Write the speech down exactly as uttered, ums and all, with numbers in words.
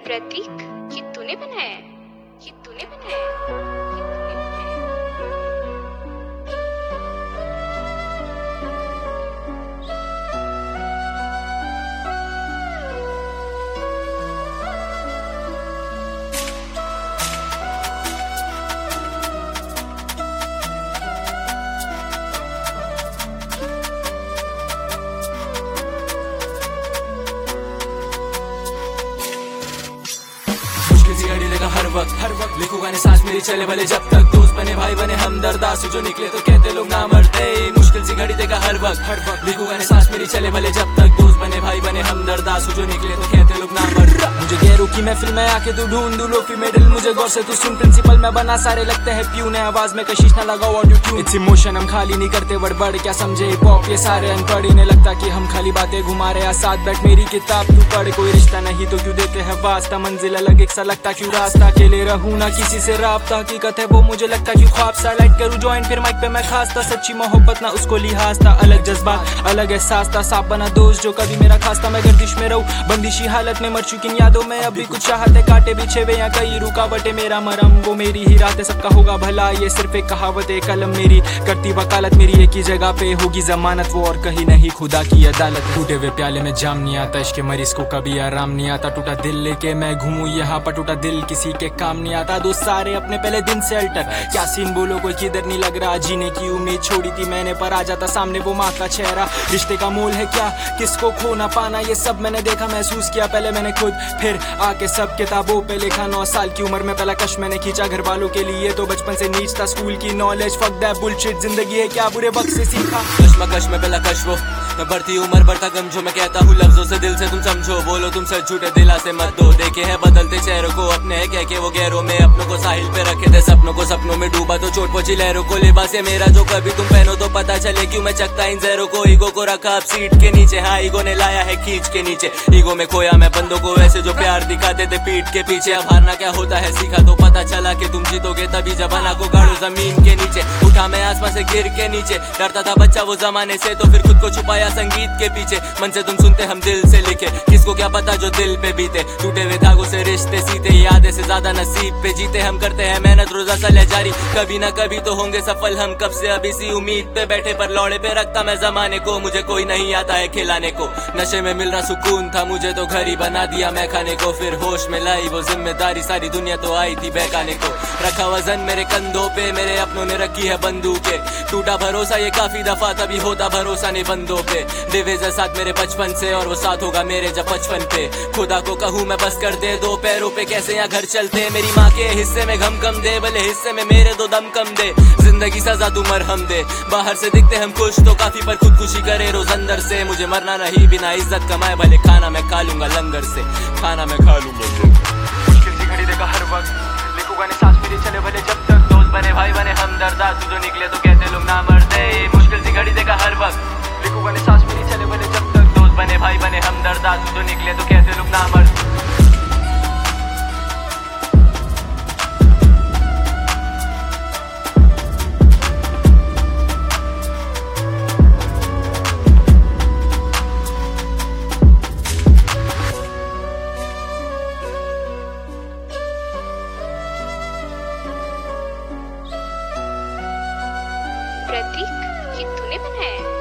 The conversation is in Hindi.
प्रतीक, ये तूने बनाया है? ये तूने बनाया है? ये तूने बनाया है? हर वक्त हर वक्त लिखूं गाने सांस मेरी चले भले जब तक दोस्त बने भाई बने हमदर्द आंसू जो निकले तो कहते लोग ना मरते मुश्किल सी घड़ी देगा हर वक्त हर वक्त लिखूं गाने सांस मेरी चले भले जब तक दोस्त बने भाई बने हमदर्द आंसू जो निकले तो कहते लोग ना मरते मुझे गैरों की महफिल में आके तू ढूंढ लोफी मेडल मुझे गौर से तू सुन प्रिंसिपल मैं बना सारे लगते हैं प्यून है आवाज में कशिश ना लगाओ ऑडियो ट्यून इट्स इमोशन हम खाली नहीं करते बड़बड़ क्या समझे पॉप ये सारे अनपढ़ इन्हें लगता कि हम खाली बातें घुमा रहे हैं साथ बैठ मेरी किताब तू पढ़ कोई रिश्ता नहीं तो क्यों देते हैं वास्ता मंजिल अलग एक सा लगता क्यों रास्ता अकेले रहूं ना किसी से राब्ता हकीकत है वो मुझे लगता क्यों ख्वाब सा लाइट करूं जॉइन फिर माइक पे मैं खास था सच्ची मोहब्बत ना उसको लिहाज था अलग जज्बात अलग एहसास था साफ बना दोस्त जो कभी मेरा खास था मैं गर्दिश में रहूं बंदिशी हालत में मर चुकी यादों में अभी कुछ चाहते कांटे बिछे हुए या कई रुकावटें मेरा मरम वो मेरी ही रात है सबका होगा भला ये सिर्फ एक कहावत है कलम मेरी करती वकालत मेरी एक ही जगह पे होगी जमानत वो और कहीं नहीं खुदा की अदालत टूटे हुए प्याले में जाम नहीं आता इश्क के मरीज को कभी आराम नहीं आता टूटा दिल लेके मैं घूमूं यहाँ पर टूटा दिल किसी के काम नहीं आता दोस्त सारे अपने पहले दिन से अल्टर क्या सीन बोलो कोई किधर नहीं लग रहा जीने की उम्मीद छोड़ी थी मैंने पर आ जाता सामने वो माँ का चेहरा रिश्ते का मोल है क्या किसको खो ना पाना ये सब मैंने देखा महसूस किया पहले मैंने खुद फिर आके सब किताबों पे लिखा नौ साल की उम्र में पहला कश मैंने खींचा घर वालों के लिए तो बचपन से नीच था स्कूल की नॉलेज फक दैट बुलशिट जिंदगी है क्या बुरे वक्त से सीखा कश्मकश में पहला कश वो मैं बढ़ती उम्र बढ़ता गम जो मैं कहता हूँ लफ्जों से दिल से तुम समझो बोलो तुम सच झूठे दिला से मत दो देखे हैं बदलते चेहरों को अपने है कह के वो गैरों में अपनों को साहिल पे रखे थे सपनों को सपनों में डूबा तो चोट पहुंची लहरों को लिबास है मेरा जो कभी तुम पहनो तो पता चले क्यों मैं चकता इन जहरों को ईगो को रखा अब सीट के नीचे हाँ ईगो ने लाया है खींच के नीचे ईगो में खोया मैं बंदों को वैसे जो प्यार दिखाते थे पीठ के पीछे अब हारना क्या होता है सीखा तो पता चला कि तुम जीतोगे तभी जबाना को गाड़ो जमीन के नीचे उठा मैं आसमान से गिर के नीचे डरता था बच्चा वो जमाने से तो फिर खुद को छुपाया संगीत के पीछे मन से तुम सुनते हम दिल से लिखे किसको क्या पता जो दिल पे बीते टूटे हुए धागों से रिश्ते सीते यादें से ज्यादा नसीब पे जीते हम करते हैं मेहनत रोजा सल जारी कभी ना कभी तो होंगे सफल हम कब से अब इसी उम्मीद पे बैठे पर लौड़े पे रखता मैं जमाने को मुझे कोई नहीं आता है खिलाने को नशे में मिल रहा सुकून था मुझे तो घर ही बना दिया मैं खाने को फिर होश में लाई वो जिम्मेदारी सारी दुनिया तो आई थी बहकाने को रखा वजन मेरे कंधों पे मेरे अपनों ने रखी है बंदूकें टूटा भरोसा ये काफी दफा तभी होता भरोसा नहीं बंदों पे दिवेजा साथ मेरे बचपन से और वो साथ होगा मेरे जब बचपन पे खुदा को कहूँ मैं बस कर दे दो पैरों पे कैसे यहाँ घर चलते मेरी माँ के हिस्से में घम कम दे भले हिस्से में मेरे दो दम कम दे जिंदगी सजा तू मरहम दे बाहर से दिखते हम खुश तो काफी पर खुदकुशी करे रोज अंदर से मुझे मरना नहीं बिना इज्जत कमाए भले खाना मैं खा लूंगा लंगर से खाना मैं खा लूंगा मुश्किल सी घड़ी देगा हर वक्त लिखूंगा ने सांस मेरी चले भले जब तक दोस्त बने भाई बने हमदर्द आंसू जो निकले तो कहते लोग ना मरते मुश्किल सी घड़ी देगा हर वक्त लिखूंगा ने सांस मेरी चले भले जब तक दोस्त बने भाई बने हमदर्द आंसू जो निकले तो कहते लोग ना मरते प्रतीक, ये तूने बनाया है?